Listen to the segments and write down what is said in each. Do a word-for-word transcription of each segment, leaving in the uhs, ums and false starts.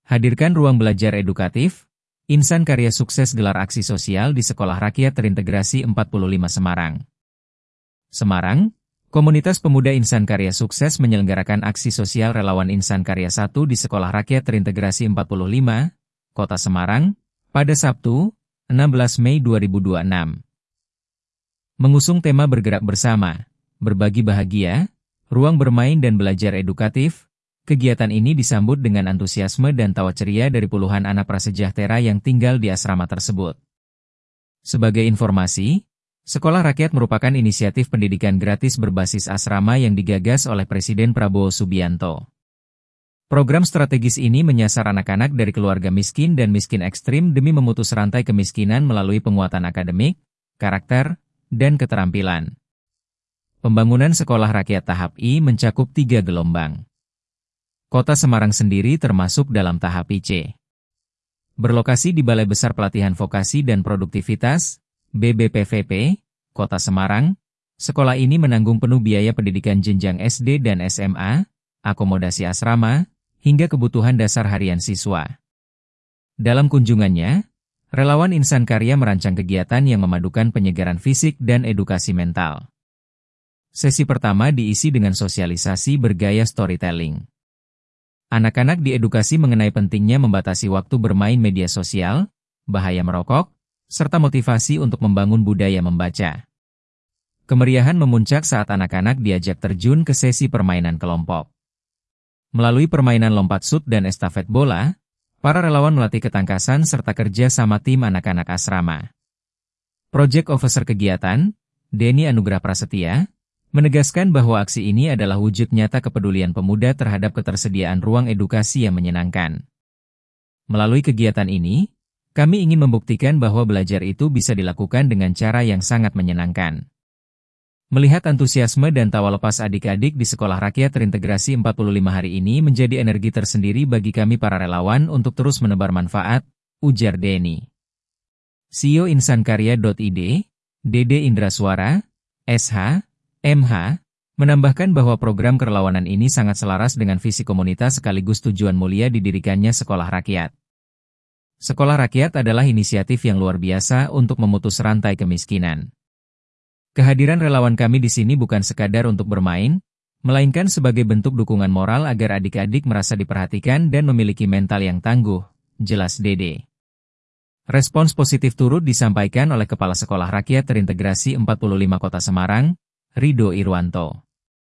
Hadirkan ruang belajar edukatif, Insan Karya Sukses gelar aksi sosial di Sekolah Rakyat Terintegrasi empat puluh lima Semarang. Semarang, Komunitas Pemuda Insan Karya Sukses menyelenggarakan aksi sosial relawan Insan Karya satu di Sekolah Rakyat Terintegrasi empat puluh lima, Kota Semarang, pada Sabtu, enam belas Mei dua ribu dua puluh enam. Mengusung tema bergerak bersama, berbagi bahagia, ruang bermain dan belajar edukatif, kegiatan ini disambut dengan antusiasme dan tawa ceria dari puluhan anak prasejahtera yang tinggal di asrama tersebut. Sebagai informasi, Sekolah Rakyat merupakan inisiatif pendidikan gratis berbasis asrama yang digagas oleh Presiden Prabowo Subianto. Program strategis ini menyasar anak-anak dari keluarga miskin dan miskin ekstrim demi memutus rantai kemiskinan melalui penguatan akademik, karakter, dan keterampilan. Pembangunan Sekolah Rakyat tahap I mencakup tiga gelombang. Kota Semarang sendiri termasuk dalam tahap I C. Berlokasi di Balai Besar Pelatihan Vokasi dan Produktivitas, B B P V P, Kota Semarang, sekolah ini menanggung penuh biaya pendidikan jenjang S D dan S M A, akomodasi asrama, hingga kebutuhan dasar harian siswa. Dalam kunjungannya, relawan Insan Karya merancang kegiatan yang memadukan penyegaran fisik dan edukasi mental. Sesi pertama diisi dengan sosialisasi bergaya storytelling. Anak-anak diedukasi mengenai pentingnya membatasi waktu bermain media sosial, bahaya merokok, serta motivasi untuk membangun budaya membaca. Kemeriahan memuncak saat anak-anak diajak terjun ke sesi permainan kelompok. Melalui permainan lompat sut dan estafet bola, para relawan melatih ketangkasan serta kerja sama tim anak-anak asrama. Project Officer kegiatan, Denny Anugrah Prasetya, menegaskan bahwa aksi ini adalah wujud nyata kepedulian pemuda terhadap ketersediaan ruang edukasi yang menyenangkan. Melalui kegiatan ini, kami ingin membuktikan bahwa belajar itu bisa dilakukan dengan cara yang sangat menyenangkan. Melihat antusiasme dan tawa lepas adik-adik di Sekolah Rakyat Terintegrasi empat puluh lima hari ini menjadi energi tersendiri bagi kami para relawan untuk terus menebar manfaat, ujar Denny. C E O insankarya titik I D, Dede Indraswara, S H, M H, menambahkan bahwa program kerelawanan ini sangat selaras dengan visi komunitas sekaligus tujuan mulia didirikannya Sekolah Rakyat. Sekolah Rakyat adalah inisiatif yang luar biasa untuk memutus rantai kemiskinan. Kehadiran relawan kami di sini bukan sekadar untuk bermain, melainkan sebagai bentuk dukungan moral agar adik-adik merasa diperhatikan dan memiliki mental yang tangguh, jelas Dede. Respons positif turut disampaikan oleh Kepala Sekolah Rakyat Terintegrasi empat puluh lima Kota Semarang, Ridho Irwanto.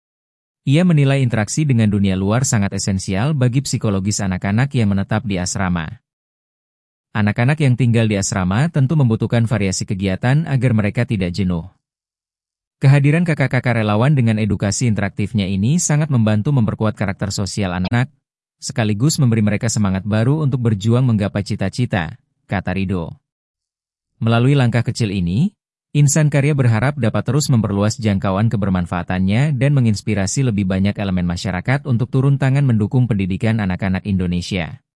Ia menilai interaksi dengan dunia luar sangat esensial bagi psikologis anak-anak yang menetap di asrama. Anak-anak yang tinggal di asrama tentu membutuhkan variasi kegiatan agar mereka tidak jenuh. Kehadiran kakak-kakak relawan dengan edukasi interaktifnya ini sangat membantu memperkuat karakter sosial anak, sekaligus memberi mereka semangat baru untuk berjuang menggapai cita-cita, kata Ridho. Melalui langkah kecil ini, Insan Karya berharap dapat terus memperluas jangkauan kebermanfaatannya dan menginspirasi lebih banyak elemen masyarakat untuk turun tangan mendukung pendidikan anak-anak Indonesia.